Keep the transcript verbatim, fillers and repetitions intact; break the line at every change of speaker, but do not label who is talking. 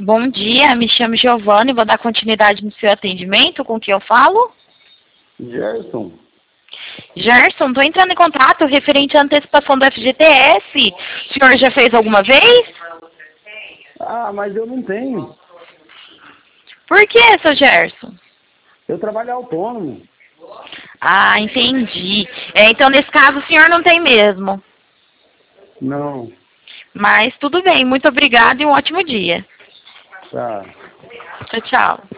Bom dia, me chamo Giovanni, vou dar continuidade no seu atendimento, com quem eu falo?
Gerson.
Gerson, estou entrando em contato referente à antecipação do F G T S. O senhor já fez alguma vez?
Ah, mas eu não tenho.
Por que, seu Gerson?
Eu trabalho autônomo.
Ah, entendi. É, então, nesse caso, o senhor não tem mesmo.
Não.
Mas tudo bem, muito obrigada e um ótimo dia.
Tá.
Tchau, tchau.